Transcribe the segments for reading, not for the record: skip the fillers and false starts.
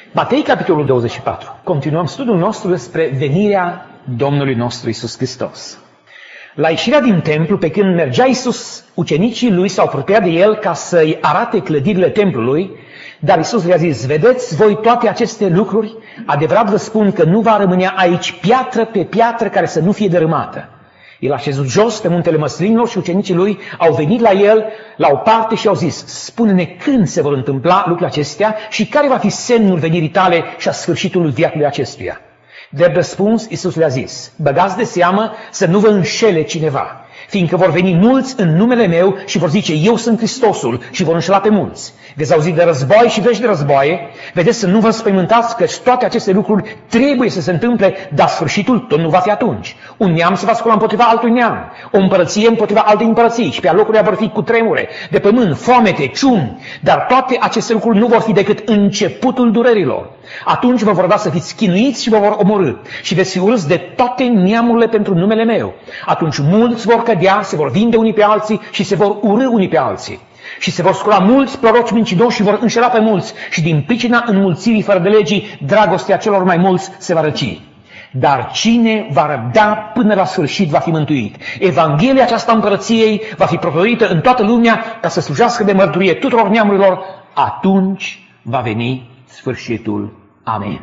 Matei, capitolul 24. Continuăm studiul nostru despre venirea Domnului nostru Iisus Hristos. La ieșirea din templu, pe când mergea Iisus, ucenicii lui s-au apropiat de el ca să-i arate clădirile templului, dar Iisus le-a zis: vedeți voi toate aceste lucruri? Adevărat vă spun că nu va rămâne aici piatră pe piatră care să nu fie dărâmată. El a șezut jos pe muntele Măslinilor și ucenicii lui au venit la el la o parte și au zis: spune-ne când se vor întâmpla lucrurile acestea și care va fi semnul venirii tale și a sfârșitului veacului acestuia. Drept răspuns, Iisus le-a zis: băgați de seamă să nu vă înșele cineva, fiindcă vor veni mulți în numele meu și vor zice: eu sunt Hristosul, și vor înșela pe mulți. Veți auzi de război și vești de războaie, vedeți să nu vă spăimântați, că toate aceste lucruri trebuie să se întâmple, dar sfârșitul tot nu va fi atunci. Un neam se va scula împotriva altui neam, o împărăție împotriva altei împărății și pe alocurile vor fi cutremure de pământ, foamete, ciumi, dar toate aceste lucruri nu vor fi decât începutul durerilor. Atunci vă vor da să fiți chinuiți și vă vor omorî și veți fi urâți de toate neamurile pentru numele meu. Atunci mulți vor cădea, se vor vinde unii pe alții și se vor urî unii pe alții. Și se vor scula mulți proroci mincinoși și vor înșela pe mulți și din pricina înmulțirii fără de legii, dragostea celor mai mulți se va răci. Dar cine va răbda până la sfârșit va fi mântuit. Evanghelia aceasta împărăției va fi propovăduită în toată lumea ca să slujească de mărturie tuturor neamurilor. Atunci va veni sfârșitul. Amen.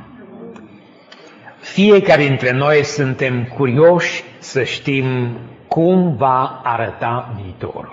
Fiecare dintre noi suntem curioși să știm cum va arăta viitorul.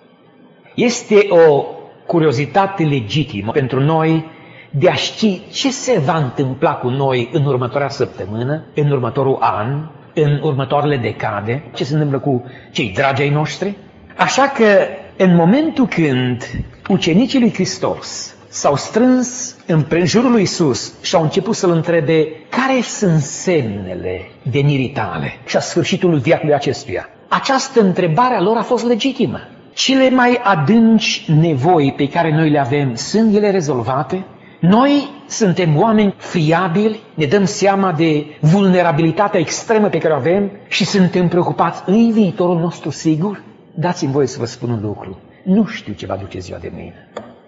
Este o curiozitate legitimă pentru noi de a ști ce se va întâmpla cu noi în următoarea săptămână, în următorul an, în următoarele decade, ce se întâmplă cu cei dragi ai noștri. Așa că în momentul când ucenicii lui Hristos s-au strâns în jurul lui Iisus și au început să-L întrebe: care sunt semnele venirii tale și a sfârșitului veacului acestuia? Această întrebare a lor a fost legitimă. Cele mai adânci nevoi pe care noi le avem, sunt ele rezolvate? Noi suntem oameni friabili, ne dăm seama de vulnerabilitatea extremă pe care o avem și suntem preocupați: în viitorul nostru sigur? Dați-mi voie să vă spun un lucru. Nu știu ce va duce ziua de mâine,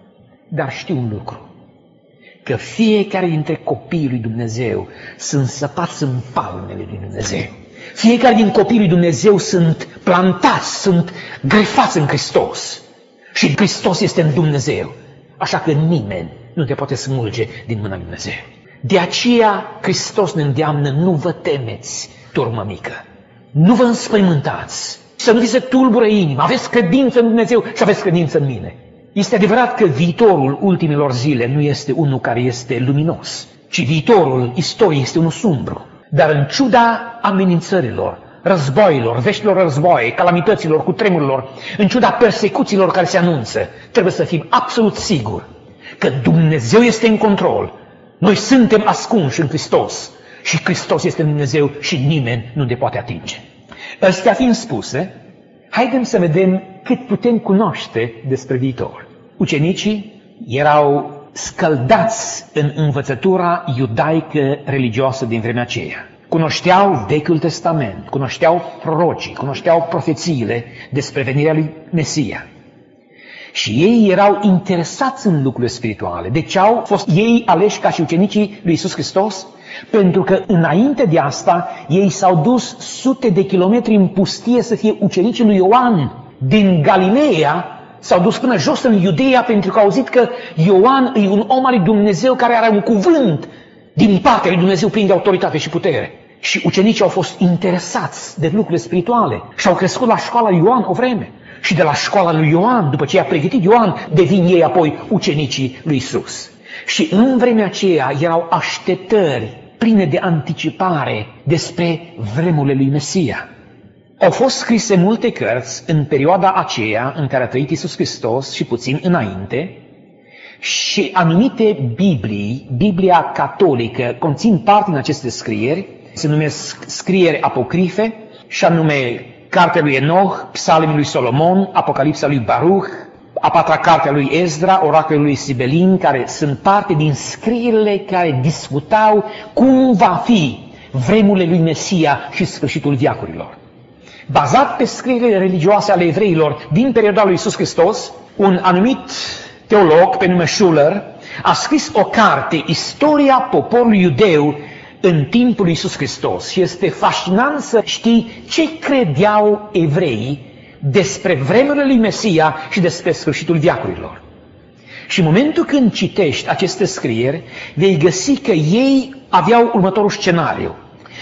dar știu un lucru: că fiecare dintre copiii lui Dumnezeu sunt săpați în palmele lui Dumnezeu. Fiecare din copiii lui Dumnezeu sunt plantați, sunt grefați în Hristos. Și Hristos este în Dumnezeu. Așa că nimeni nu te poate smulge din mâna lui Dumnezeu. De aceea Hristos ne îndeamnă: nu vă temeți, turmă mică. Nu vă înspăimântați. Să nu vi se tulbure inima. Aveți credință în Dumnezeu și aveți credință în mine. Este adevărat că viitorul ultimilor zile nu este unul care este luminos, ci viitorul istoriei este unul sumbru. Dar în ciuda amenințărilor, războiilor, veștilor războaie, calamităților, cutremurilor, în ciuda persecuțiilor care se anunță, trebuie să fim absolut siguri că Dumnezeu este în control. Noi suntem ascunși în Hristos și Hristos este în Dumnezeu și nimeni nu ne poate atinge. Astea fiind spuse, haidem să vedem cât putem cunoaște despre viitor. Ucenicii erau scăldați în învățătura iudaică religioasă din vremea aceea. Cunoșteau Vechiul Testament, cunoșteau prorocii, cunoșteau profețiile despre venirea lui Mesia. Și ei erau interesați în lucrurile spirituale. Deci au fost ei aleși ca și ucenicii lui Iisus Hristos? Pentru că înainte de asta ei s-au dus sute de kilometri în pustie să fie ucenicii lui Ioan. Din Galileea s-au dus până jos în Iudeea pentru că au auzit că Ioan e un om al lui Dumnezeu care are un cuvânt din partea lui Dumnezeu plin de autoritate și putere. Și ucenicii au fost interesați de lucrurile spirituale și au crescut la școala lui Ioan o vreme. Și de la școala lui Ioan, după ce i-a pregătit Ioan, devin ei apoi ucenicii lui Iisus. Și în vremea aceea erau așteptări pline de anticipare despre vremurile lui Mesia. Au fost scrise multe cărți în perioada aceea în care a trăit Iisus Hristos și puțin înainte, și anumite Biblii, Biblia catolică, conțin parte din aceste scrieri, se numesc scrieri apocrife, și anume Cartea lui Enoch, Psalmii lui Solomon, Apocalipsa lui Baruch, a patra carte a lui Ezra, Oracolul lui Sibelin, care sunt parte din scrierile care discutau cum va fi vremurile lui Mesia și sfârșitul veacurilor. Bazat pe scrierile religioase ale evreilor din perioada lui Iisus Hristos, un anumit teolog pe nume Schuller a scris o carte, Istoria poporului iudeu în timpul lui Iisus Hristos. Și este fascinant să știi ce credeau evreii despre vremurile lui Mesia și despre sfârșitul veacurilor. Și în momentul când citești aceste scrieri, vei găsi că ei aveau următorul scenariu.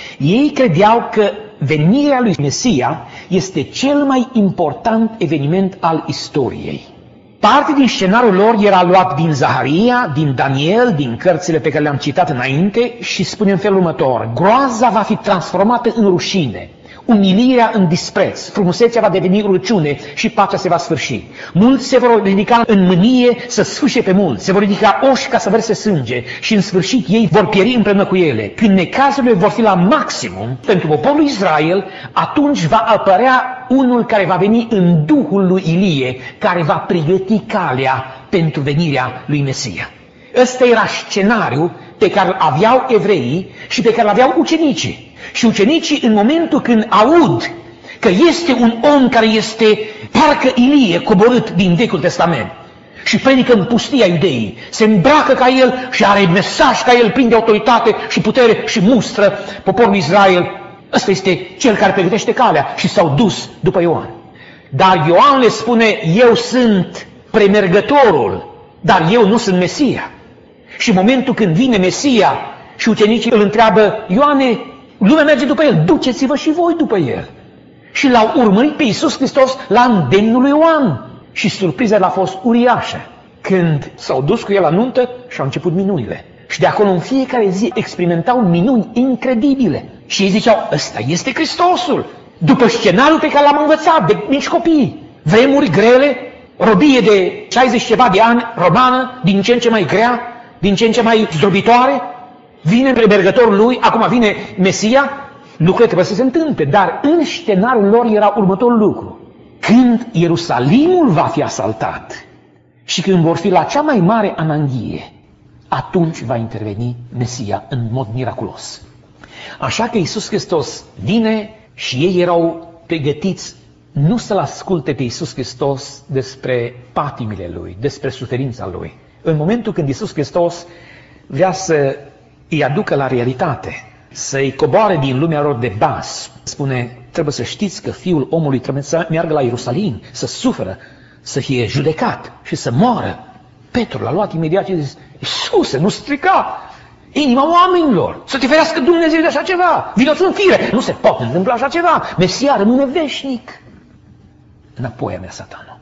Ei credeau că venirea lui Mesia este cel mai important eveniment al istoriei. Parte din scenariul lor era luat din Zaharia, din Daniel, din cărțile pe care le-am citat înainte și spune în felul următor: groaza va fi transformată în rușine, umilirea în dispreț, frumusețea va deveni urăciune și pacea se va sfârși. Mulți se vor ridica în mânie să sfâșie pe mulți, se vor ridica oși ca să verse sânge și în sfârșit ei vor pieri împreună cu ele. Când necazurile vor fi la maximum pentru poporul Israel, atunci va apărea unul care va veni în duhul lui Ilie, care va pregăti calea pentru venirea lui Mesia. Ăsta era scenariul pe care îl aveau evreii și pe care îl aveau ucenicii. Și ucenicii, în momentul când aud că este un om care este parcă Ilie coborât din Vechiul Testament și predică în pustia iudeii, se îmbracă ca el și are mesaj ca el, plin de autoritate și putere și mustră poporul Israel, ăsta este cel care pregătește calea, și s-au dus după Ioan. Dar Ioan le spune: eu sunt premergătorul, dar eu nu sunt Mesia. Și în momentul când vine Mesia și ucenicii îl întreabă: Ioane, lumea merge după el, duceți-vă și voi după el. Și l-au urmărit pe Iisus Hristos la îndemnul lui Ioan. Și surpriza l-a fost uriașă când s-au dus cu el la nuntă și au început minunile. Și de acolo în fiecare zi experimentau minuni incredibile. Și ei ziceau: ăsta este Hristosul, după scenariul pe care l-am învățat de mici copii. Vremuri grele, robie de 60 ceva de ani romană, din ce în ce mai grea, din ce în ce mai zdrobitoare. Vine premergătorul lui, acum vine Mesia, lucrurile trebuie să se întâmple. Dar în scenariul lor era următorul lucru: când Ierusalimul va fi asaltat și când vor fi la cea mai mare ananghie, atunci va interveni Mesia în mod miraculos. Așa că Iisus Hristos vine și ei erau pregătiți nu să-L asculte pe Iisus Hristos despre patimile Lui, despre suferința Lui. În momentul când Iisus Hristos vrea să îi aducă la realitate, să-i coboare din lumea lor de bază, spune: trebuie să știți că Fiul omului trebuie să meargă la Ierusalim, să suferă, să fie judecat și să moară. Petru l-a luat imediat și a zis: Iisuse, nu strica inima oamenilor, să te ferească Dumnezeu de așa ceva, vino-ți în fire, nu se poate întâmpla așa ceva, Mesia rămâne veșnic. Înapoi a mers Satanul.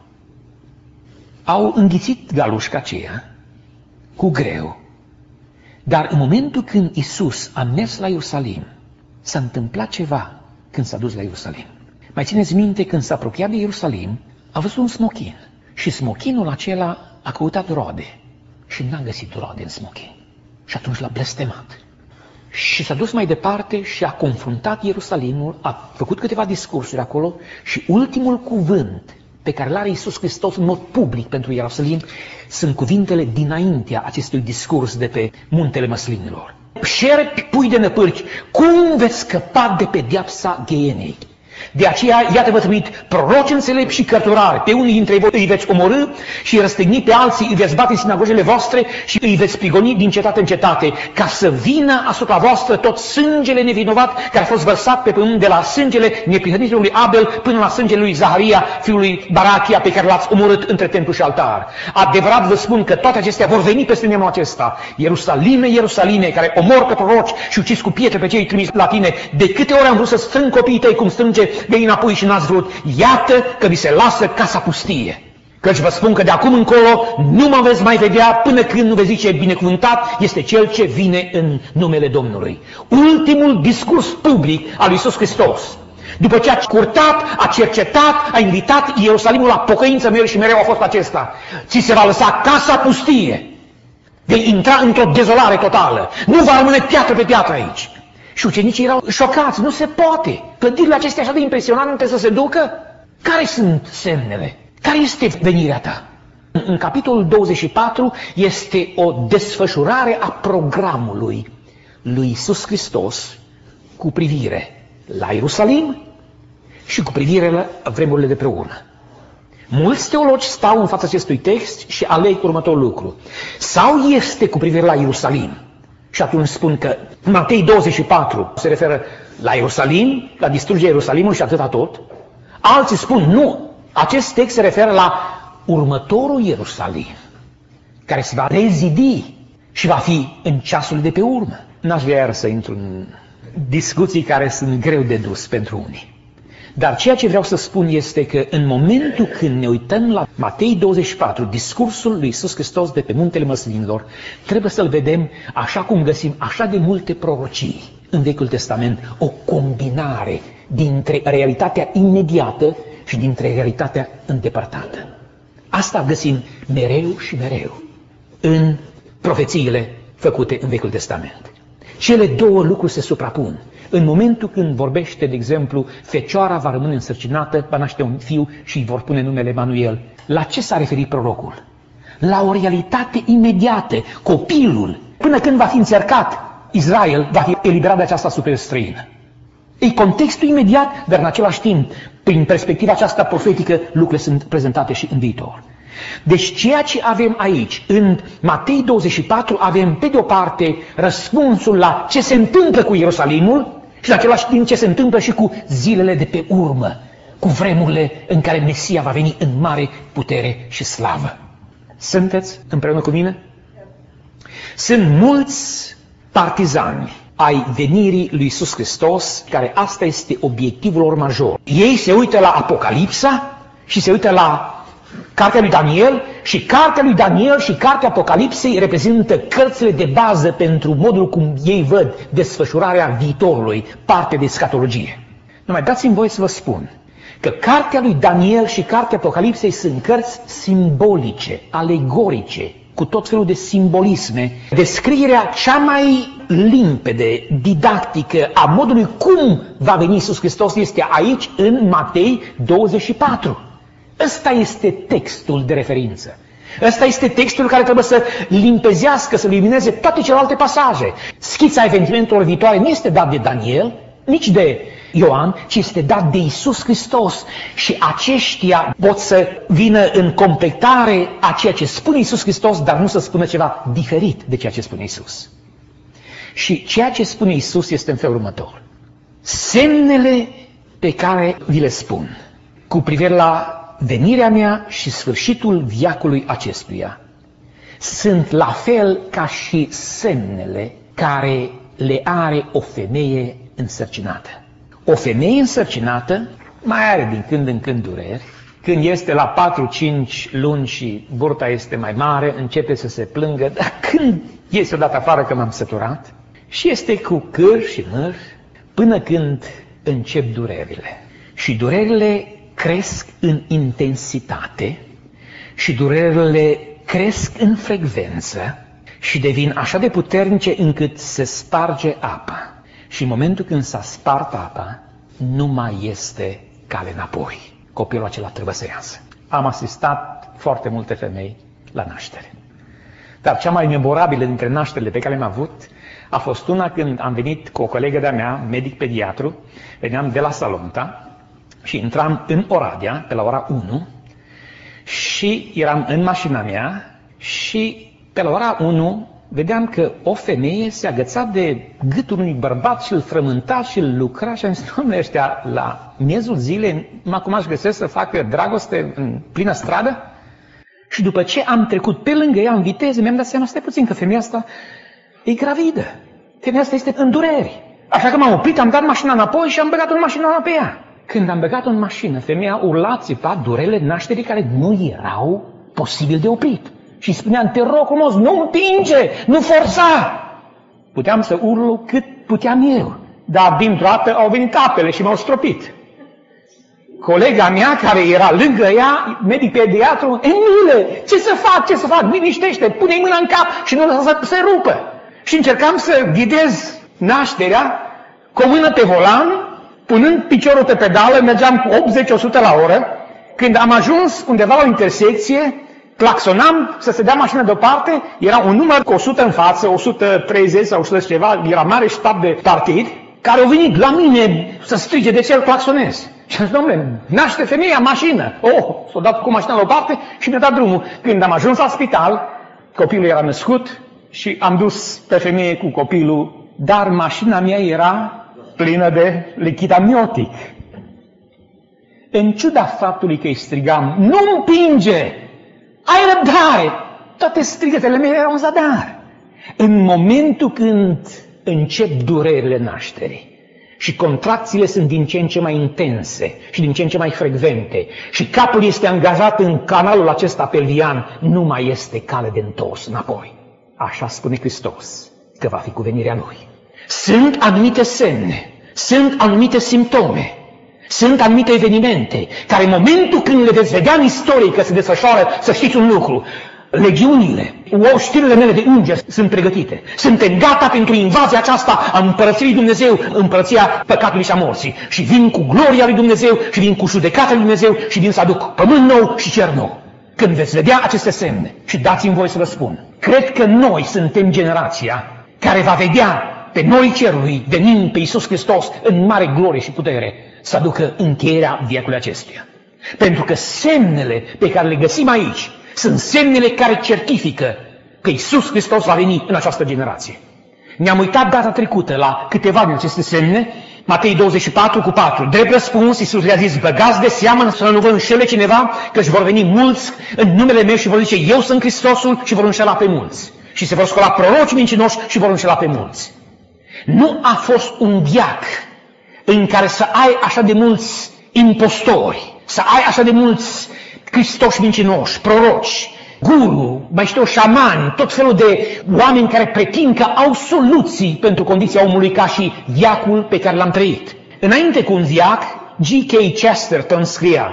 Au înghițit galușca aceea cu greu, dar în momentul când Iisus a mers la Ierusalim, s-a întâmplat ceva când s-a dus la Ierusalim. Mai țineți minte, când s-a apropiat de Ierusalim, a văzut un smochin și smochinul acela a căutat roade și n-a găsit roade în smochin. Și atunci l-a blestemat. Și s-a dus mai departe și a confruntat Ierusalimul, a făcut câteva discursuri acolo și ultimul cuvânt pe care l-are Iisus Hristos în mod public pentru Ierusalim sunt cuvintele dinaintea acestui discurs de pe Muntele Măslinilor. Șerpi, pui de năpârci, cum veți scăpa de pedeapsa ghienei? De aceea, iată, vă trimit proroci înțelepți și cărturari. Pe unii dintre voi îi veți omorâ și răstigni, pe alții îi veți bate în sinagogele voastre și îi veți prigoni din cetate în cetate, ca să vină asupra voastră tot sângele nevinovat care a fost vărsat pe pământ, de la sângele neprihănitului Abel până la sângele lui Zaharia, fiul lui Barachia, pe care l-ați omorât între templu și altar. Adevărat vă spun că toate acestea vor veni peste neamul acesta. Ierusalime, Ierusalime, care omor pe proroci și uciți cu pietre pe cei trimiși la tine, de câte ori am vrut să strâng copiii tăi cum strânge de înapoi și n-ați vrut, iată că vi se lasă casa pustie. Căci vă spun că de acum încolo nu mă veți mai vedea până când nu veți zice: binecuvântat este Cel ce vine în numele Domnului. Ultimul discurs public al lui Iisus Hristos. După ce a curtat, a cercetat, a invitat Ierusalimul la pocăință, mereu și mereu a fost acesta: ți se va lăsa casa pustie. Vei intra într-o dezolare totală. Nu va rămâne piatră pe piatră aici. Și ucenicii erau șocați, nu se poate. Clădirile acestea așa de impresionante să se ducă? Care sunt semnele? Care este venirea ta? În capitolul 24 este o desfășurare a programului lui Iisus Hristos cu privire la Ierusalim și cu privire la vremurile de pe urmă. Mulți teologi stau în fața acestui text și aleg următorul lucru. Sau este cu privire la Ierusalim. Și atunci spun că Matei 24 se referă la Ierusalim, la distrugerea Ierusalimului și atâta tot. Alții spun nu, acest text se referă la următorul Ierusalim, care se va rezidi și va fi în ceasul de pe urmă. N-aș vrea iar să intru în discuții care sunt greu de dus pentru unii. Dar ceea ce vreau să spun este că în momentul când ne uităm la Matei 24, discursul lui Iisus Hristos de pe Muntele Măslinilor, trebuie să-l vedem așa cum găsim așa de multe prorocii în Vechiul Testament, o combinare dintre realitatea imediată și dintre realitatea îndepărtată. Asta găsim mereu și mereu în profețiile făcute în Vechiul Testament. Cele două lucruri se suprapun. În momentul când vorbește, de exemplu, fecioara va rămâne însărcinată, va naște un fiu și îi vor pune numele Emanuel. La ce s-a referit prorocul? La o realitate imediată. Copilul, până când va fi încercat, Israel va fi eliberat de această supere străină. E contextul imediat, dar în același timp, prin perspectiva aceasta profetică, lucrurile sunt prezentate și în viitor. Deci ceea ce avem aici, în Matei 24, avem pe de o parte răspunsul la ce se întâmplă cu Ierusalimul și în același timp ce se întâmplă și cu zilele de pe urmă, cu vremurile în care Mesia va veni în mare putere și slavă. Sunteți împreună cu mine? Sunt mulți partizani ai venirii lui Iisus Hristos, care asta este obiectivul lor major. Ei se uită la Apocalipsa și se uită la Cartea lui Daniel și Cartea lui Daniel și Cartea Apocalipsei reprezintă cărțile de bază pentru modul cum ei văd desfășurarea viitorului, parte de escatologie. Numai dați-mi voie să vă spun că Cartea lui Daniel și Cartea Apocalipsei sunt cărți simbolice, alegorice, cu tot felul de simbolisme. Descrierea cea mai limpede, didactică a modului cum va veni Iisus Hristos este aici în Matei 24. Ăsta este textul de referință. Ăsta este textul care trebuie să limpezească, să lumineze toate celelalte pasaje. Schița evenimentelor viitoare nu este dat de Daniel, nici de Ioan, ci este dat de Iisus Hristos. Și aceștia pot să vină în completare a ceea ce spune Iisus Hristos, dar nu să spună ceva diferit de ceea ce spune Iisus. Și ceea ce spune Iisus este în felul următor. Semnele pe care vi le spun cu privire la venirea mea și sfârșitul veacului acestuia sunt la fel ca și semnele care le are o femeie însărcinată. O femeie însărcinată mai are din când în când dureri. Când este la 4-5 luni și burta este mai mare, începe să se plângă, dar când iese odată afară că m-am săturat, și este cu câr și măr până când încep durerile. Și durerile cresc în intensitate și durerile cresc în frecvență și devin așa de puternice încât se sparge apa. Și în momentul când s-a spart apa, nu mai este cale înapoi. Copilul acela trebuie să iasă. Am asistat foarte multe femei la naștere. Dar cea mai memorabilă dintre nașterile pe care le-am avut a fost una când am venit cu o colegă de-a mea, medic pediatru, veneam de la Salonta, și intram în Oradea, pe la ora 1, și eram în mașina mea și pe la ora 1 vedeam că o femeie se agăța de gâtul unui bărbat și îl frământa și îl lucra și am zis, domnule, ăștia la miezul zilei, acum aș găsesc să facă dragoste în plină stradă? Și după ce am trecut pe lângă ea în viteză, mi-am dat seama, stai puțin, că femeia asta e gravidă. Femeia asta este în dureri. Așa că m-am oprit, am dat mașina înapoi și am băgat-o în mașină pe ea. Când am băgat-o în mașină, femeia urla, țipa durele nașterii care nu erau posibil de oprit. Și spuneam, te rog frumos, nu împinge, nu forța. Puteam să urlu cât puteam eu, dar dintr-o dată au venit apele și m-au stropit. Colega mea care era lângă ea, medic pediatru, Emile, ce să fac, liniștește, pune-i mâna în cap și nu lăsa să se rupă. Și încercam să ghidez nașterea cu o mână pe volan, punând piciorul pe pedală, mergeam cu 80-100 la oră. Când am ajuns undeva la o intersecție, claxonam să se dea mașina deoparte, era un număr cu 100 în față, 130 sau 100 ceva, era mare ștab de partid, care au venit la mine să strige de ce îl claxonez. Și am zis, domnule, naște femeia mașină. S-a dat cu mașina la o parte și mi-a dat drumul. Când am ajuns la spital, copilul era născut și am dus pe femeie cu copilul, dar mașina mea era plină de lichid amniotic. În ciuda faptului că îi strigam, nu împinge, ai răbdare, toate strigătele mele erau în zadar. În momentul când încep durerile nașterii și contracțiile sunt din ce în ce mai intense și din ce în ce mai frecvente și capul este angajat în canalul acesta pelvian, nu mai este cale de întors înapoi. Așa spune Hristos că va fi cu venirea Lui. Sunt anumite semne, sunt anumite simptome, sunt anumite evenimente care în momentul când le veți vedea în istorie că se desfășoară, să știți un lucru, legiunile, știrile mele de îngeri sunt pregătite. Suntem gata pentru invazia aceasta a împărăției Dumnezeu, împărăția păcatului și a morții. Și vin cu gloria lui Dumnezeu, și vin cu judecata lui Dumnezeu, și vin să aduc pământ nou și cer nou. Când veți vedea aceste semne, și dați-mi voi să vă spun, cred că noi suntem generația care va vedea pe noi cerului, venind pe Iisus Hristos în mare glorie și putere, să aducă încheierea viacului acestuia. Pentru că semnele pe care le găsim aici sunt semnele care certifică că Iisus Hristos va veni în această generație. Ne-am uitat data trecută la câteva din aceste semne, Matei 24:4. Drept răspuns, Iisus le-a zis, băgați de seamă să nu vă înșele cineva, că își vor veni mulți în numele meu și vor zice, eu sunt Hristosul, și vor înșela pe mulți. Și se vor scola proroci mincinoși și vor înșela pe mulți. Nu a fost un veac în care să ai așa de mulți impostori, să ai așa de mulți Hristoși mincinoși, proroci, guru, mai știu, șamani, tot felul de oameni care pretind că au soluții pentru condiția omului ca și veacul pe care l-am trăit. Înainte cu un veac, G.K. Chesterton scria,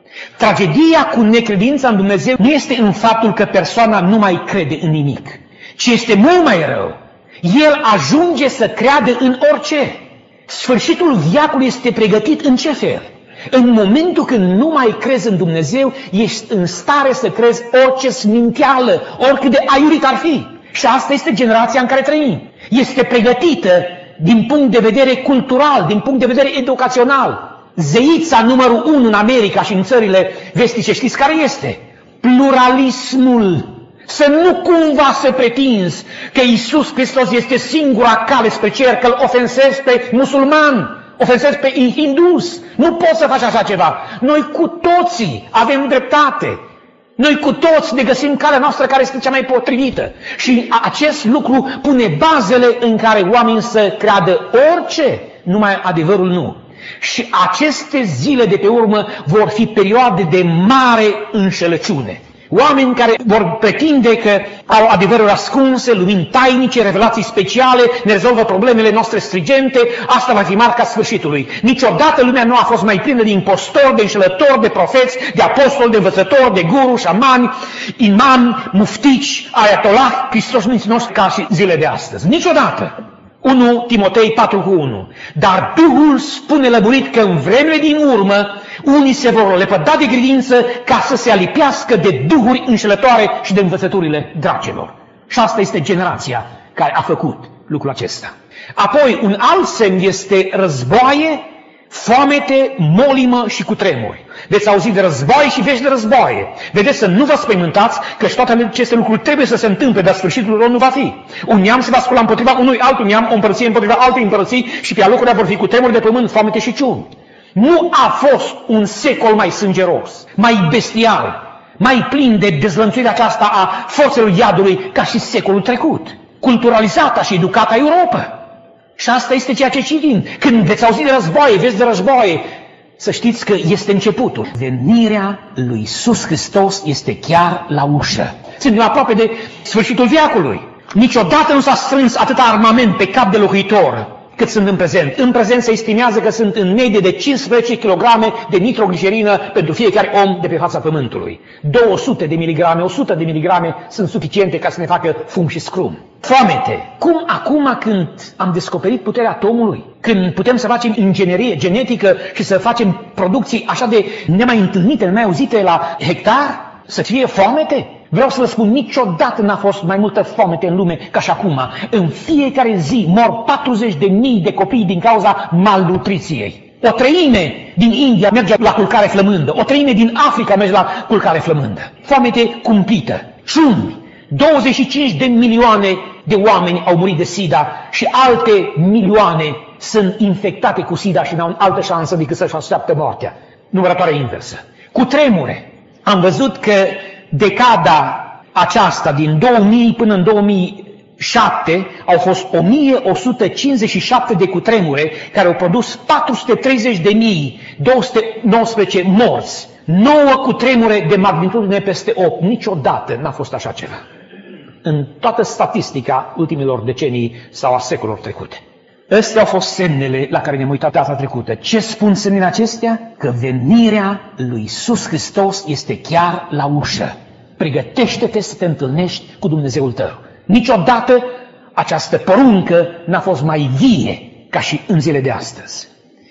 tragedia cu necredința în Dumnezeu nu este în faptul că persoana nu mai crede în nimic, ci este mult mai rău. El ajunge să creadă în orice. Sfârșitul veacului este pregătit în ce fel? În momentul când nu mai crezi în Dumnezeu, ești în stare să crezi orice sminteală, oricât de aiurit ar fi. Și asta este generația în care trăim. Este pregătită din punct de vedere cultural, din punct de vedere educațional. Zeița numărul 1 în America și în țările vestice, știți care este? Pluralismul. Să nu cumva să pretinzi că Iisus Hristos este singura cale spre cer, că îl ofensezi pe musulman, ofensezi pe hindus. Nu poți să faci așa ceva. Noi cu toții avem dreptate. Noi cu toți ne găsim calea noastră care este cea mai potrivită. Și acest lucru pune bazele în care oamenii să creadă orice, numai adevărul nu. Și aceste zile de pe urmă vor fi perioade de mare înșelăciune. Oameni care vor pretinde că au adevăruri ascunse, lumini tainice, revelații speciale, ne rezolvă problemele noastre strigente, asta va fi marca sfârșitului. Niciodată lumea nu a fost mai plină de impostori, de înșelători, de profeți, de apostoli, de învățători, de guru, șamani, imami, muftici, ayatollah, Hristos mincinoși ca și zile de astăzi. Niciodată. 1 Timotei 4:1. Dar Duhul spune lămurit că în vremele din urmă unii se vor lepăda de credință ca să se alipească de duhuri înșelătoare și de învățăturile dracilor. Și asta este generația care a făcut lucrul acesta. Apoi, un alt semn este războaie, foamete, molimă și cutremuri. Veți auzi de războaie și vești de războaie. Vedeți să nu vă spăimântați că toate aceste lucruri trebuie să se întâmple, dar sfârșitul lor nu va fi. Un neam se va scula împotriva unui altul neam, o împărăție împotriva altei împărății și pe alocurile vor fi cutremuri de pământ, foamete și ciuni. Nu a fost un secol mai sângeros, mai bestial, mai plin de dezlănțuirea aceasta a forțelor iadului ca și secolul trecut. Culturalizata și educata Europa. Și asta este ceea ce citim. Când veți auzi de războaie, veți de războaie, să știți că este începutul. Venirea lui Iisus Hristos este chiar la ușă. Suntem aproape de sfârșitul veacului. Niciodată nu s-a strâns atâta armament pe cap de locuitor cât sunt în prezent. În prezent se estimează că sunt în medie de 15 kg de nitroglicerină pentru fiecare om de pe fața Pământului. 200 de miligrame, 100 de miligrame sunt suficiente ca să ne facă fum și scrum. Foamete. Cum acum când am descoperit puterea atomului, când putem să facem inginerie genetică și să facem producții așa de nemai întâlnite, nemai auzite la hectar, să fie foamete? Vreau să vă spun, niciodată n-a fost mai multă foamete în lume ca și acum. În fiecare zi mor 40.000 de copii din cauza malnutriției. O treime din India merge la culcare flămândă, o treime din Africa merge la culcare flămândă. Foamete cumplită, ciumi. 25 de milioane de oameni au murit de SIDA și alte milioane sunt infectate cu SIDA și n-au altă șansă decât să-și așteaptă moartea. Numărătoare inversă. Cu tremure. Am văzut că decada aceasta, din 2000 până în 2007, au fost 1157 de cutremure care au produs 430.219 morți. 9 cutremure de magnitudine peste 8. Niciodată n-a fost așa ceva în toată statistica ultimilor decenii sau a secolelor trecute. Astea au fost semnele la care ne-am uitat data trecută. Ce spun semnele acestea? Că venirea lui Iisus Hristos este chiar la ușă. Pregătește-te să te întâlnești cu Dumnezeul tău. Niciodată această poruncă n-a fost mai vie ca și în zile de astăzi.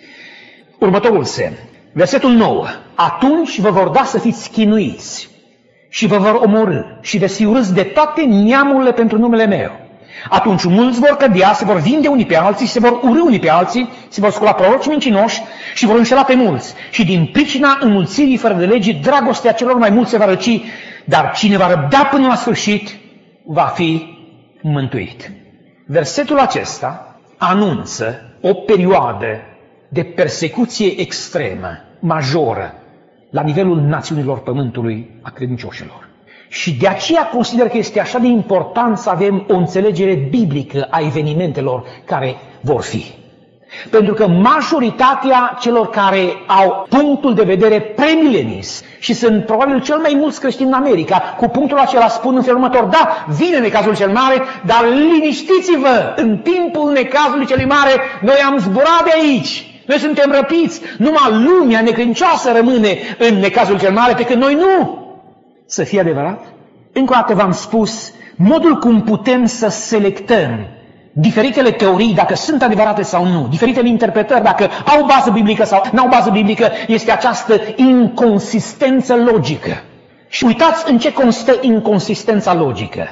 Următorul semn. Versetul 9. Atunci vă vor da să fiți chinuiți și vă vor omorî și veți fi urâți de toate neamurile pentru numele meu. Atunci mulți vor cădea, se vor vinde unii pe alții, se vor urî unii pe alții, se vor scula proroci mincinoși și vor înșela pe mulți. Și din pricina înmulțirii fără de legii, dragostea celor mai mulți se va răci, dar cine va răbda până la sfârșit va fi mântuit. Versetul acesta anunță o perioadă de persecuție extremă, majoră, la nivelul națiunilor pământului a credincioșilor. Și de aceea consider că este așa de important să avem o înțelegere biblică a evenimentelor care vor fi. Pentru că majoritatea celor care au punctul de vedere premilenist, și sunt probabil cel mai mulți creștini în America, cu punctul acela spun în felul următor: da, vine necazul cel mare, dar liniștiți-vă, în timpul necazului cel mare noi am zburat de aici. Noi suntem răpiți, numai lumea necredincioasă rămâne în necazul cel mare, pe când noi nu. Să fie adevărat? Încă o dată v-am spus, modul cum putem să selectăm diferitele teorii, dacă sunt adevărate sau nu, diferitele interpretări, dacă au bază biblică sau nu au bază biblică, este această inconsistență logică. Și uitați în ce constă inconsistența logică.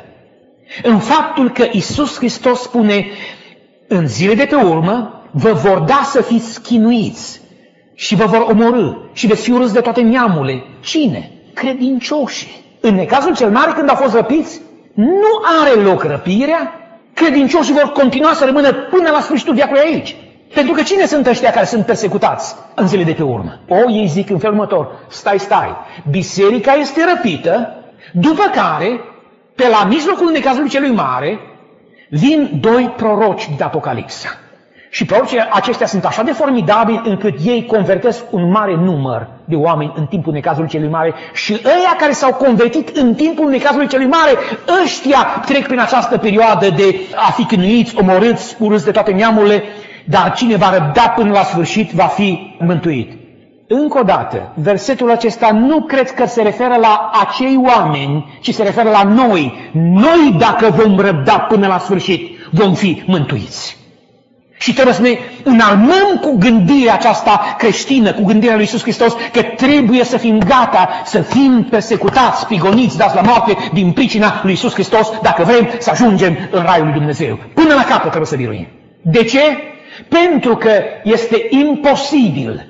În faptul că Iisus Hristos spune, în zile de pe urmă, vă vor da să fiți chinuiți și vă vor omorî și veți fi urâți de toate neamurile. Cine? Credincioșii. În necazul cel mare, când au fost răpiți, nu are loc răpirea, credincioșii vor continua să rămână până la sfârșitul veacului aici. Pentru că cine sunt ăștia care sunt persecutați în zile de pe urmă? Ei zic în felul următor: stai, biserica este răpită, după care, pe la mijlocul necazului celui mare, vin 2 proroci de Apocalipsa. Și prorocii aceștia sunt așa de formidabili încât ei convertesc un mare număr de oameni în timpul necazului celui mare și ăia care s-au convertit în timpul necazului celui mare, ăștia trec prin această perioadă de a fi cânuiți, omorâți, urâți de toate neamurile, dar cine va răbda până la sfârșit va fi mântuit. Încă o dată, versetul acesta nu cred că se referă la acei oameni, ci se referă la noi. Noi, dacă vom răbda până la sfârșit, vom fi mântuiți. Și trebuie să ne înarmăm cu gândirea aceasta creștină, cu gândirea lui Iisus Hristos, că trebuie să fim gata, să fim persecutați, prigoniți, dați la moarte din pricina lui Iisus Hristos, dacă vrem să ajungem în Raiul lui Dumnezeu. Până la capăt trebuie să biruim. De ce? Pentru că este imposibil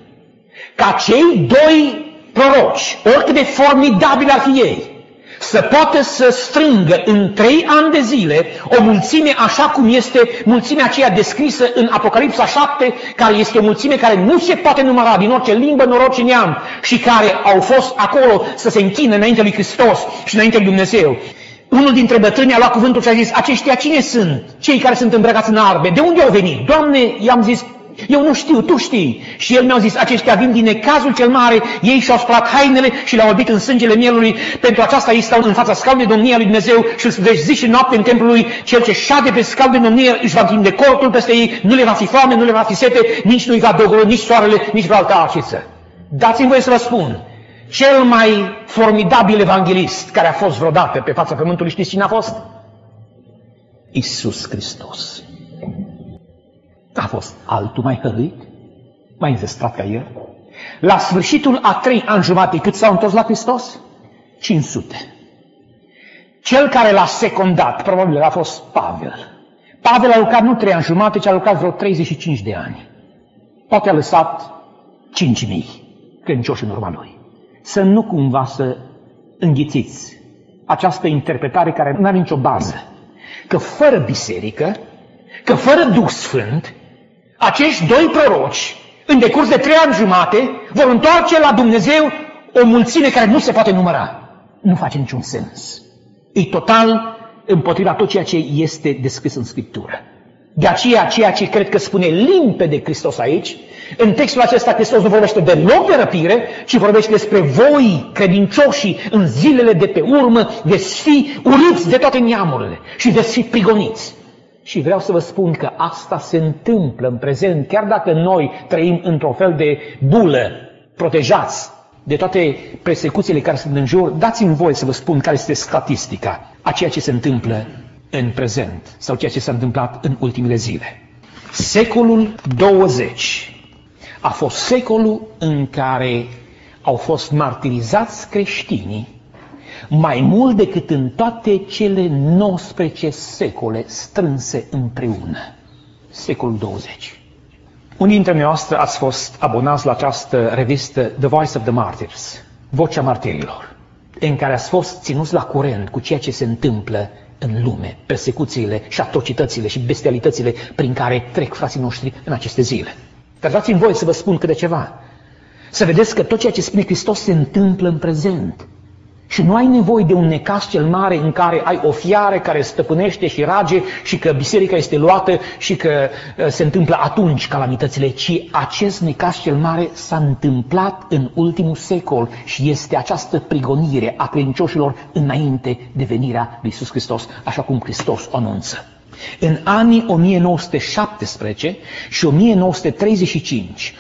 ca cei 2 proroci, oricât de formidabili ar fi ei, să poată să strângă în 3 ani de zile o mulțime așa cum este mulțimea aceea descrisă în Apocalipsa 7, care este o mulțime care nu se poate număra din orice limbă, noroc și neam și care au fost acolo să se închină înainte lui Hristos și înainte lui Dumnezeu. Unul dintre bătrâni a luat cuvântul și a zis: aceștia cine sunt? Cei care sunt îmbrăcați în arbe. De unde au venit? Doamne, i-am zis, eu nu știu, tu știi. Și el mi-a zis: aceștia vin din necazul cel mare, ei și-au spălat hainele și le-au albit în sângele mielului. Pentru aceasta ei stau în fața scaunului de domnia lui Dumnezeu și îl slujește zi și noapte în templul lui. Cel ce șade pe scaun de domnie își va întinde cortul peste ei, nu le va fi foame, nu le va fi sete, nici nu-i va dogorâ nici soarele, nici vreo altă arșiță. Dați-mi voie să vă spun, cel mai formidabil evanghelist care a fost vreodată pe fața pământului, știți cine a fost? Iisus Hristos. A fost altul mai hăruit, mai înzestrat ca el. La sfârșitul a 3 ani jumate, cât s-au întors la Hristos? 500. Cel care l-a secundat, probabil a fost Pavel. Pavel a lucrat nu 3 ani jumate, ci a lucrat vreo 35 de ani. Poate a lăsat 5.000 credincioși în urma lui. Să nu cumva să înghițiți această interpretare care nu are nicio bază. Că fără biserică, că fără Duh Sfânt, acești 2 proroci, în decurs de 3 ani jumate, vor întoarce la Dumnezeu o mulțime care nu se poate număra. Nu face niciun sens. E total împotriva tot ceea ce este descris în Scriptură. De aceea, ceea ce cred că spune limpede Hristos aici, în textul acesta Hristos nu vorbește deloc de răpire, ci vorbește despre voi, credincioșii, în zilele de pe urmă, veți fi urâți de toate neamurile și veți fi prigoniți. Și vreau să vă spun că asta se întâmplă în prezent, chiar dacă noi trăim într-o fel de bulă, protejați de toate persecuțiile care sunt în jur, dați-mi voie să vă spun care este statistica a ceea ce se întâmplă în prezent sau ceea ce s-a întâmplat în ultimele zile. Secolul 20 a fost secolul în care au fost martirizați creștinii mai mult decât în toate cele 19 secole strânse împreună. Secolul 20. Unii dintre noastre ați fost abonați la această revistă The Voice of the Martyrs, Vocea Martirilor, în care ați fost ținuți la curent cu ceea ce se întâmplă în lume, persecuțiile și atrocitățile și bestialitățile prin care trec frații noștri în aceste zile. Dar dați-mi voie să vă spun câte ceva. Să vedeți că tot ceea ce spune Hristos se întâmplă în prezent. Și nu ai nevoie de un necaz cel mare în care ai o fiară care stăpânește și rage și că biserica este luată și că se întâmplă atunci calamitățile, ci acest necaz cel mare s-a întâmplat în ultimul secol și este această prigonire a credincioșilor înainte de venirea lui Iisus Hristos, așa cum Hristos o anunță. În anii 1917 și 1935,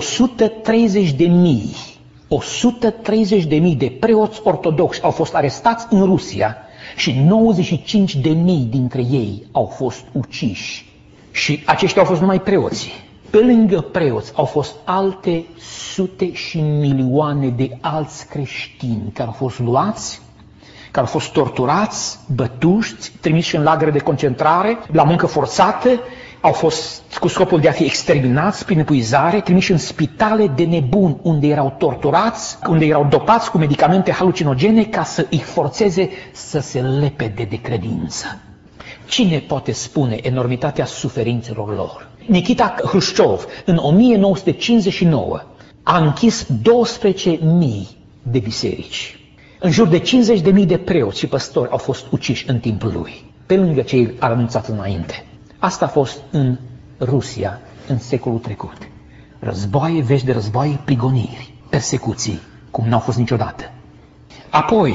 130.000 de preoți ortodoxi au fost arestați în Rusia și 95.000 dintre ei au fost uciși. Și aceștia au fost numai preoții. Pe lângă preoți au fost alte sute și milioane de alți creștini care au fost luați, care au fost torturați, bătuși, trimiși în lagăre de concentrare, la muncă forțată, au fost cu scopul de a fi exterminați prin epuizare, trimiși în spitale de nebuni, unde erau torturați, unde erau dopați cu medicamente halucinogene ca să îi forțeze să se lepede de credință. Cine poate spune enormitatea suferințelor lor? Nikita Hrușciov, în 1959, a închis 12.000 de biserici. În jur de 50.000 de preoți și păstori au fost uciși în timpul lui, pe lângă cei anunțați înainte. Asta a fost în Rusia în secolul trecut. Războaie, vești de războaie, prigoniri, persecuții, cum n-au fost niciodată. Apoi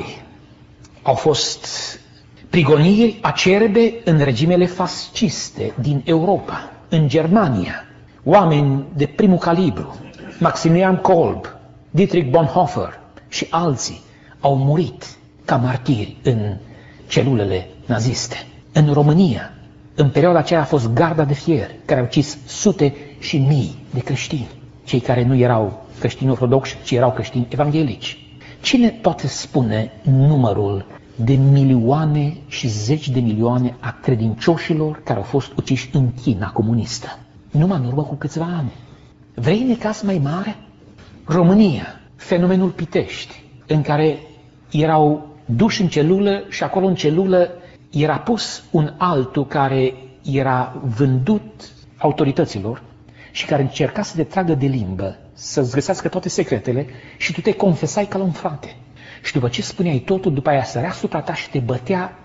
au fost prigoniri acerbe în regimele fasciste din Europa, în Germania. Oameni de primul calibru, Maximilian Kolb, Dietrich Bonhoeffer și alții au murit ca martiri în celulele naziste. În România, în perioada aceea a fost Garda de Fier, care a ucis sute și mii de creștini, cei care nu erau creștini ortodoxi, ci erau creștini evanghelici. Cine poate spune numărul de milioane și zeci de milioane a credincioșilor care au fost uciși în China comunistă? Numai în urmă cu câțiva ani. Vrei necaz mai mare? România, fenomenul Pitești, în care erau duși în celulă și acolo în celulă era pus un altul care era vândut autorităților și care încerca să te tragă de limbă, să-ți găsească toate secretele și tu te confesai ca la un frate. Și după ce spuneai totul, după aia sărea asupra ta și te bătea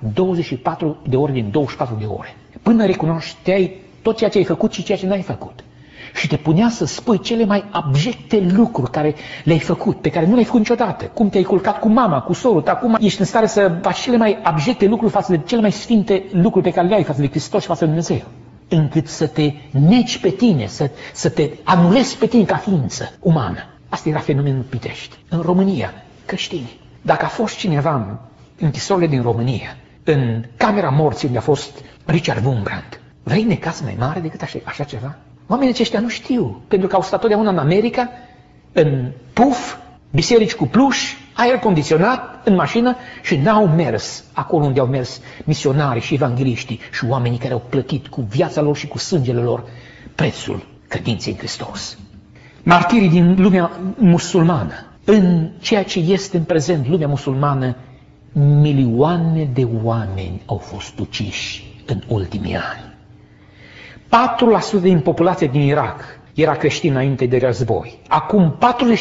24 de ore din 24 de ore. Până recunoșteai tot ceea ce ai făcut și ceea ce n-ai făcut. Și te punea să spui cele mai abjecte lucruri care le-ai făcut, pe care nu le-ai făcut niciodată. Cum te-ai culcat cu mama, cu sorul, acum ești în stare să faci cele mai abjecte lucruri față de cele mai sfinte lucruri pe care le ai față de Hristos și față de Dumnezeu. Încât să te neci pe tine, să te anulezi pe tine ca ființă umană. Asta era fenomenul Pitești. În România, creștini. Dacă a fost cineva în închisorile din România, în camera morții unde a fost Richard Wurmbrand, vrei necaz mai mare decât așa ceva? Oamenii aceștia nu știu, pentru că au stat totdeauna în America, în puf, biserici cu pluș, aer condiționat în mașină și n-au mers acolo unde au mers misionarii și evangeliștii și oamenii care au plătit cu viața lor și cu sângele lor prețul credinței în Hristos. Martirii din lumea musulmană, în ceea ce este în prezent lumea musulmană, milioane de oameni au fost uciși în ultimii ani. 4% din populația din Irak era creștin înainte de război. Acum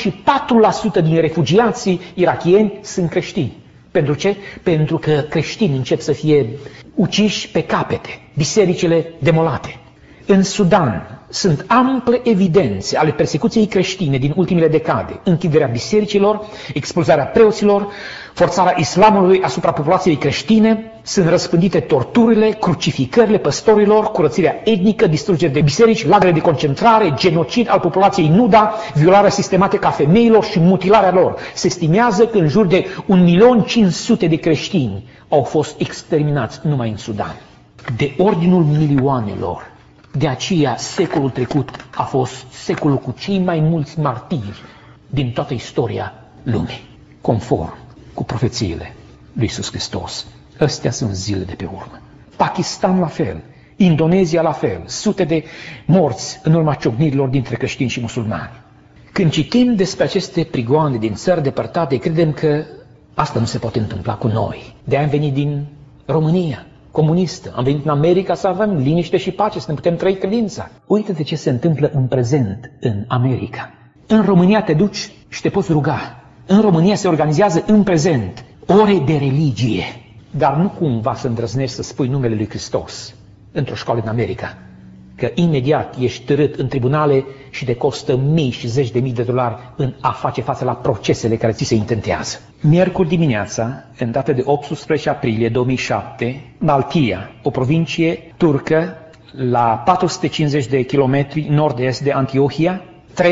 44% din refugiații irakieni sunt creștini. Pentru ce? Pentru că creștinii încep să fie uciși pe capete, bisericile demolate. În Sudan sunt ample evidențe ale persecuției creștine din ultimele decade. Închiderea bisericilor, expulzarea preoților, forțarea islamului asupra populației creștine, sunt răspândite torturile, crucificările păstorilor, curățirea etnică, distrugere de biserici, lagăre de concentrare, genocid al populației nuda, violarea sistematică a femeilor și mutilarea lor. Se estimează că în jur de 1.500.000 de creștini au fost exterminați numai în Sudan. De ordinul milioanelor. De aceea, secolul trecut a fost secolul cu cei mai mulți martiri din toată istoria lumii, conform cu profețiile lui Iisus Hristos. Astea sunt zile de pe urmă. Pakistan la fel, Indonezia la fel, sute de morți în urma ciocnirilor dintre creștini și musulmani. Când citim despre aceste prigoane din țări depărtate, credem că asta nu se poate întâmpla cu noi. De-aia am venit din România comunistă. Am venit în America să avem liniște și pace, să ne putem trăi credința. Uită-te ce se întâmplă în prezent în America. În România te duci și te poți ruga. În România se organizează în prezent ore de religie. Dar nu cumva să îndrăznești să spui numele lui Hristos într-o școală în America. Că imediat ești târât în tribunale și te costă mii și zeci de mii de dolari în a face față la procesele care ți se intentează. Miercuri dimineața, în data de 18 aprilie 2007, Maltia, o provincie turcă la 450 de kilometri nord-est de Antiohia,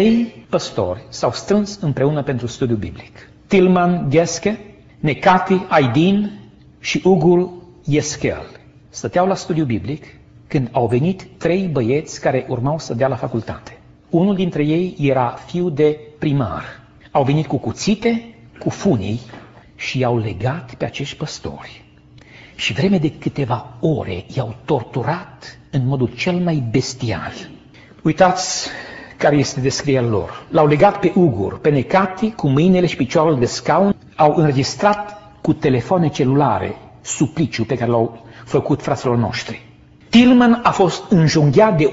3 păstori s-au strâns împreună pentru studiu biblic. Tilman Gheske, Nekati Aydin și Ugur Yeskel stăteau la studiu biblic când au venit 3 băieți care urmau să dea la facultate. Unul dintre ei era fiu de primar. Au venit cu cuțite, cu funii și i-au legat pe acești păstori. Și vreme de câteva ore i-au torturat în modul cel mai bestial. Uitați care este descrierea lor. L-au legat pe Ugur, pe Nekati, cu mâinile și picioarele de scaun, au înregistrat cu telefoane celulare supliciul pe care l-au făcut fraților noștri. Tilman a fost înjunghiat de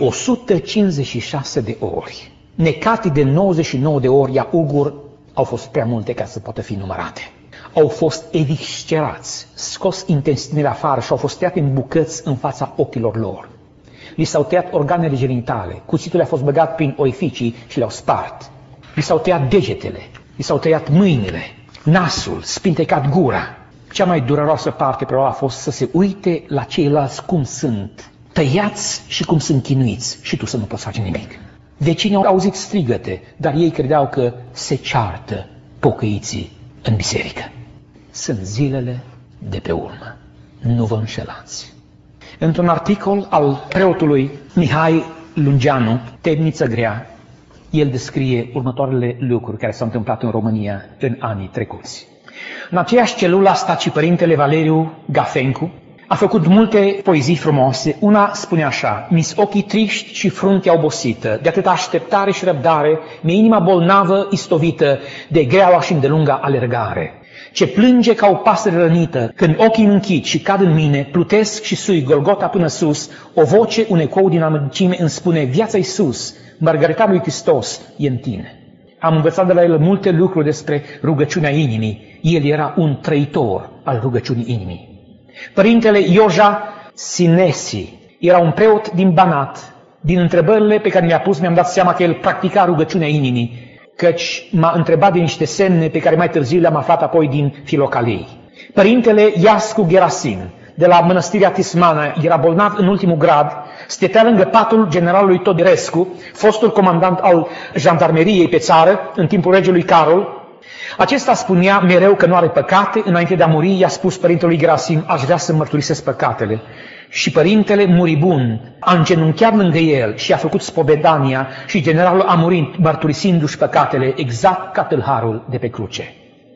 156 de ori. Nekati de 99 de ori, iar Ugur au fost prea multe ca să poată fi numărate. Au fost eviscerați, scos intestinele afară și au fost tăiate în bucăți în fața ochilor lor. Li s-au tăiat organele genitale, cuțitul a fost băgat prin orificii și le-au spart. Li s-au tăiat degetele, li s-au tăiat mâinile, nasul, spintecat gura. Cea mai dureroasă parte probabil a fost să se uite la ceilalți cum sunt tăiați și cum sunt chinuiți și tu să nu poți face nimic. Vecinii au auzit strigăte, dar ei credeau că se ceartă pocăiții în biserică. Sunt zilele de pe urmă. Nu vă înșelați. Într-un articol al preotului Mihai Lungeanu, Temniță grea, el descrie următoarele lucruri care s-au întâmplat în România în anii trecuți. În aceeași celulă a stat și părintele Valeriu Gafencu. A făcut multe poezii frumoase. Una spune așa: mi-s ochii triști și fruntea obosită, de atâta așteptare și răbdare, mi-e inima bolnavă, istovită, de greaua și îndelunga alergare. Ce plânge ca o pasăre rănită, când ochii închid și cad în mine, plutesc și sui Golgota până sus, o voce, un ecou din amăgicime îmi spune: viața-i sus, Margarita lui Hristos e în tine. Am învățat de la el multe lucruri despre rugăciunea inimii. El era un trăitor al rugăciunii inimii. Părintele Ioja Sinesi era un preot din Banat. Din întrebările pe care mi-a pus, mi-am dat seama că el practica rugăciunea inimii, căci m-a întrebat de niște semne pe care mai târziu le-am aflat apoi din Filocalei. Părintele Iascu Gerasim, de la Mănăstirea Tismana, era bolnav în ultimul grad, stătea lângă patul generalului Toderescu, fostul comandant al jandarmeriei pe țară, în timpul regelui Carol. Acesta spunea mereu că nu are păcate. Înainte de a muri, i-a spus părintelui Gerasim: aș vrea să mărturisesc păcatele. Și părintele, muribund, a îngenunchiat lângă el și a făcut spovedania și generalul a murit mărturisindu-și păcatele, exact ca tâlharul de pe cruce.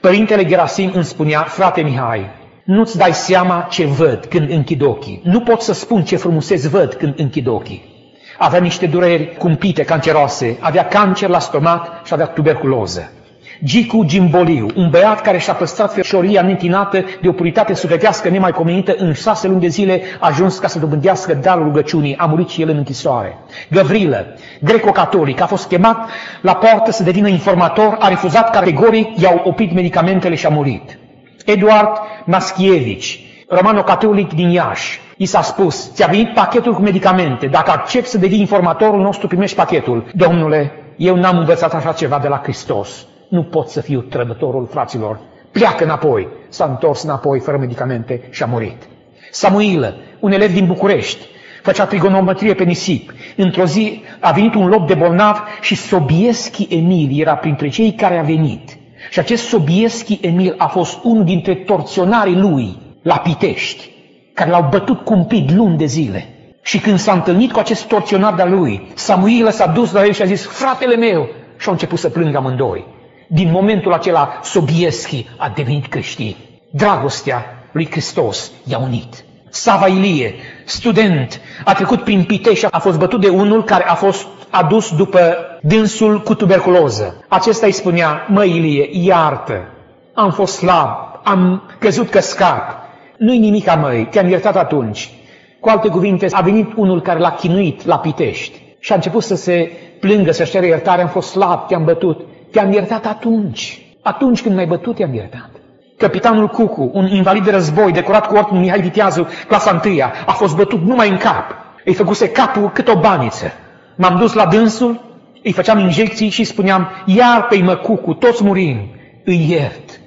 Părintele Gerasim îmi spunea: frate Mihai, nu-ți dai seama ce văd când închid ochii. Nu pot să spun ce frumuseți văd când închid ochii. Avea niște dureri cumpite, canceroase, avea cancer la stomac și avea tuberculoză. Gicu Gimboliu, un băiat care și-a păstrat fecioria neîntinată de o puritate sufletească nemaipomenită, în 6 luni de zile a ajuns ca să dobândească darul rugăciunii, a murit și el în închisoare. Gavrilă, greco-catolic, a fost chemat la poartă să devină informator, a refuzat categoric, i-au oprit medicamentele și a murit. Eduard Maschievici, romano-catolic din Iași, i s-a spus: ți-a venit pachetul cu medicamente, dacă accepti să devii informatorul nostru, primești pachetul. Domnule, eu n-am învățat așa ceva de la Hristos. Nu pot să fiu trădătorul fraților. Pleacă înapoi. S-a întors înapoi fără medicamente și a murit. Samuilă, un elev din București, făcea trigonometrie pe nisip. Într-o zi a venit un lob de bolnav și Sobieschi Emil era printre cei care a venit. Și acest Sobieschi Emil a fost unul dintre torționarii lui la Pitești, care l-au bătut cumpit luni de zile. Și când s-a întâlnit cu acest torționar de-a lui, Samuilă s-a dus la el și a zis: fratele meu! Și au început să plângă amândoi. Din momentul acela, Sobieschi a devenit creștin. Dragostea lui Hristos i-a unit. Sava Ilie, student, a trecut prin Pitești și a fost bătut de unul care a fost adus după dânsul cu tuberculoză. Acesta îi spunea: măi Ilie, iartă, am fost slab, am căzut că scap. Nu-i nimica, măi, te-am iertat atunci. Cu alte cuvinte, a venit unul care l-a chinuit la Pitești și a început să se plângă, să-și cere iertare: am fost slab, te-am bătut. Te-am iertat atunci. Atunci când m-ai bătut, te-am iertat. Capitanul Cucu, un invalid de război, decorat cu ordinul Mihai Viteazu, clasa 1, a fost bătut numai în cap. Îi făcuse capul cât o baniță. M-am dus la dânsul, îi făceam injecții și spuneam: iartă-i, mă, Cucu, toți murim. Îi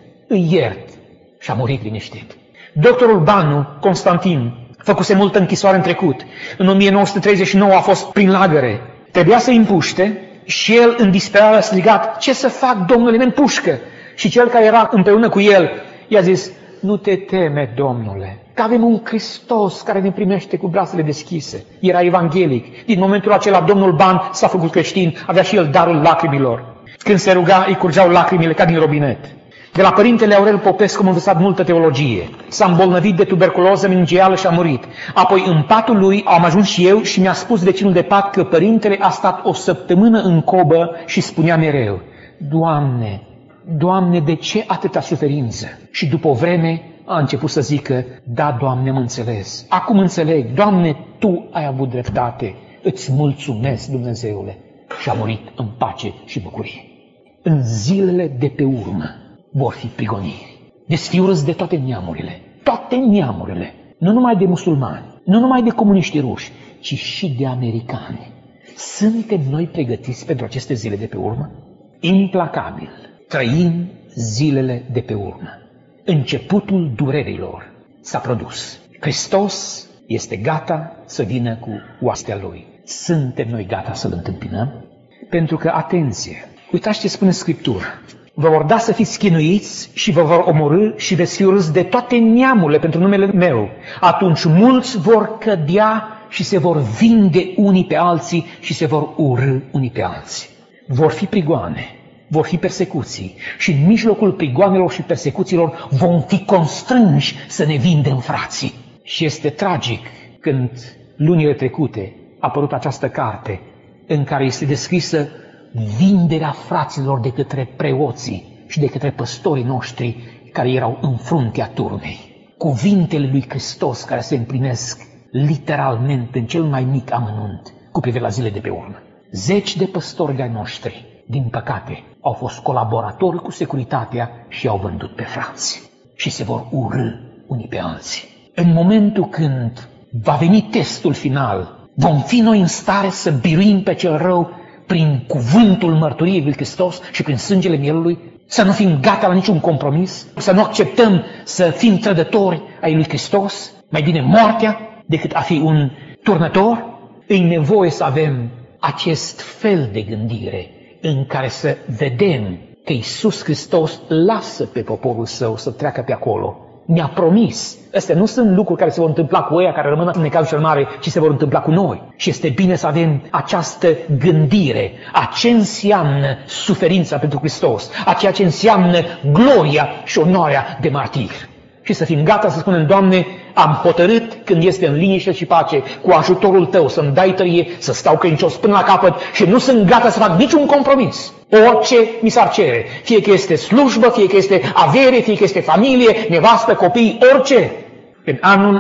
iert. Și a murit liniștit. Doctorul Banu, Constantin, făcuse multă închisoare în trecut. În 1939 a fost prin lagăre. Trebuia să îi împuște și el în disperare a strigat: ce să fac, domnule, mă împușcă? Și cel care era împreună cu el i-a zis: nu te teme, domnule, că avem un Hristos care ne primește cu brațele deschise. Era evanghelic. Din momentul acela, domnul Ban s-a făcut creștin, avea și el darul lacrimilor. Când se ruga, îi curgeau lacrimile ca din robinet. De la părintele Aurel Popescu am învățat multă teologie. S-a îmbolnăvit de tuberculoză meningeală și a murit. Apoi în patul lui am ajuns și eu și mi-a spus vecinul de pat că părintele a stat o săptămână în cobă și spunea mereu: Doamne, Doamne, de ce atâta suferință? Și după o vreme a început să zică: da, Doamne, am înțeles. Acum înțeleg. Doamne, Tu ai avut dreptate. Îți mulțumesc, Dumnezeule. Și a murit în pace și bucurie. În zilele de pe urmă vor fi prigoniri. Desfiurâți de toate neamurile. Toate neamurile. Nu numai de musulmani, nu numai de comuniști ruși, ci și de americani. Suntem noi pregătiți pentru aceste zile de pe urmă? Implacabil. Trăim zilele de pe urmă. Începutul durerilor s-a produs. Hristos este gata să vină cu oastea Lui. Suntem noi gata să-L întâmpinăm? Pentru că, atenție, uitați ce spune Scriptura: vă vor da să fiți chinuiți și vă vor omorî și veți fi urâți de toate neamurile pentru numele meu. Atunci mulți vor cădea și se vor vinde unii pe alții și se vor urî unii pe alții. Vor fi prigoane, vor fi persecuții și în mijlocul prigoanelor și persecuțiilor vom fi constrânși să ne vindem frații. Și este tragic când lunile trecute a apărut această carte în care este descrisă vinderea fraților de către preoții și de către păstorii noștri care erau în fruntea turmei. Cuvintele lui Hristos care se împlinesc literalmente în cel mai mic amănunt cu privire la zile de pe urmă. Zeci de păstori de-ai noștri, din păcate, au fost colaboratori cu securitatea și au vândut pe frați. Și se vor urî unii pe alții. În momentul când va veni testul final, vom fi noi în stare să biruim pe cel rău prin cuvântul mărturiei lui Hristos și prin sângele mielului? Să nu fim gata la niciun compromis? Să nu acceptăm să fim trădători ai lui Hristos? Mai bine moartea decât a fi un turnător? E nevoie să avem acest fel de gândire în care să vedem că Iisus Hristos lasă pe poporul său să treacă pe acolo ne-a promis. Astea nu sunt lucruri care se vor întâmpla cu ăia care rămân în necazul cel mare, ci se vor întâmpla cu noi. Și este bine să avem această gândire a ce înseamnă suferința pentru Hristos, a ceea ce înseamnă gloria și onoarea de martir. Și să fim gata să spunem, Doamne, am hotărât când este în liniște și pace, cu ajutorul Tău să-mi dai tărie, să stau credincios până la capăt și nu sunt gata să fac niciun compromis. Orice mi s-ar cere, fie că este slujbă, fie că este avere, fie că este familie, nevastă, copii, orice. În anul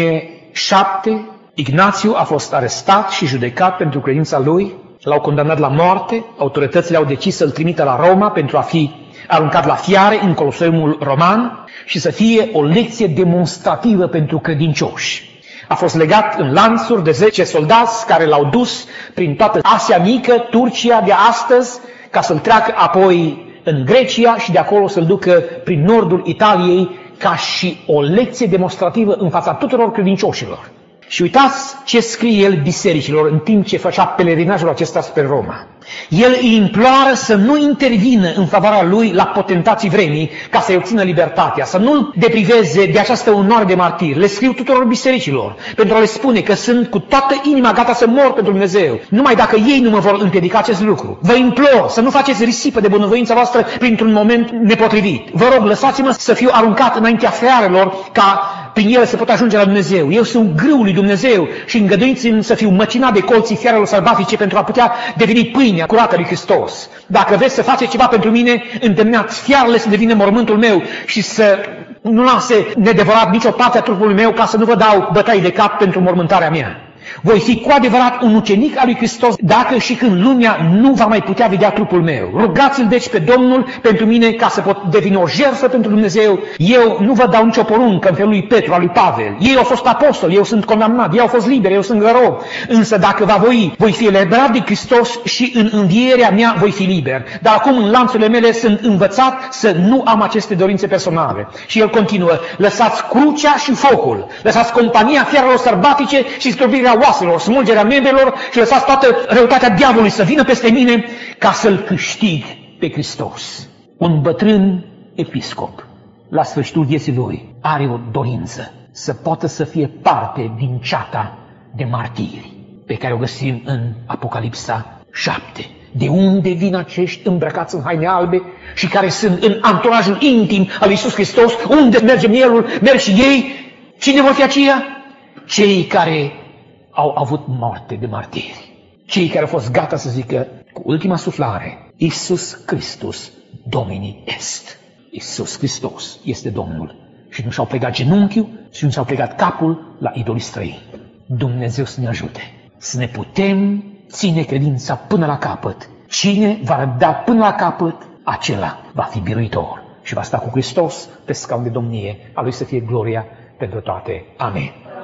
1007, Ignațiu a fost arestat și judecat pentru credința lui, l-au condamnat la moarte, autoritățile au decis să-l trimită la Roma pentru a fi aruncat la fiare în Coloseumul Roman și să fie o lecție demonstrativă pentru credincioși. A fost legat în lanțuri de 10 soldați care l-au dus prin toată Asia Mică, Turcia de astăzi, ca să-l treacă apoi în Grecia și de acolo să-l ducă prin nordul Italiei ca și o lecție demonstrativă în fața tuturor credincioșilor. Și uitați ce scrie el bisericilor în timp ce făcea pelerinajul acesta spre Roma. El îi imploară să nu intervină în favoarea lui la potentații vremii ca să-i obțină libertatea, să nu-l depriveze de această onoare de martir. Le scriu tuturor bisericilor pentru a le spune că sunt cu toată inima gata să mor pentru Dumnezeu, numai dacă ei nu mă vor împiedica acest lucru. Vă implor să nu faceți risipă de bunăvoința voastră printr-un moment nepotrivit. Vă rog, lăsați-mă să fiu aruncat înaintea fiarelor ca prin ele se pot ajunge la Dumnezeu. Eu sunt grâul lui Dumnezeu și îngăduiți-mi să fiu măcinat de colții fiarelor sălbatice pentru a putea deveni pâinea curată lui Hristos. Dacă vreți să faceți ceva pentru mine, îndemnați fiarele să devină mormântul meu și să nu lase nedevorat nicio parte a trupului meu ca să nu vă dau bătaie de cap pentru mormântarea mea. Voi fi cu adevărat un ucenic al lui Hristos dacă și când lumea nu va mai putea vedea trupul meu. Rugați-l deci pe Domnul pentru mine ca să pot deveni o jertfă pentru Dumnezeu. Eu nu vă dau nicio poruncă în felul lui Petru, al lui Pavel. Ei au fost apostoli, eu sunt condamnat, ei au fost liberi, eu sunt rob. Însă dacă va voi fi eliberat de Hristos și în învierea mea voi fi liber. Dar acum în lanțurile mele sunt învățat să nu am aceste dorințe personale. Și el continuă, lăsați crucea și focul, lăsați compania fiarelor sărbatice și zdrobirea oaselor, smulgerea membrilor și lăsați toată răutatea diavolului să vină peste mine ca să-L câștig pe Hristos. Un bătrân episcop, la sfârșitul vieții lui, are o dorință să poată să fie parte din ceata de martiri pe care o găsim în Apocalipsa 7. De unde vin acești îmbrăcați în haine albe și care sunt în anturajul intim al lui Iisus Hristos? Unde merge mielul? Merg și ei? Cine vor fi aceia? Cei care au avut moarte de martiri. Cei care au fost gata să zică cu ultima suflare, Iisus Hristos Domini est. Iisus Hristos este Domnul. Și nu și-au plecat genunchiul și nu și-au plecat capul la idolii străini. Dumnezeu să ne ajute să ne putem ține credința până la capăt. Cine va răbda până la capăt, acela va fi biruitor și va sta cu Hristos pe scaun de domnie. A Lui să fie gloria pentru toate. Amen.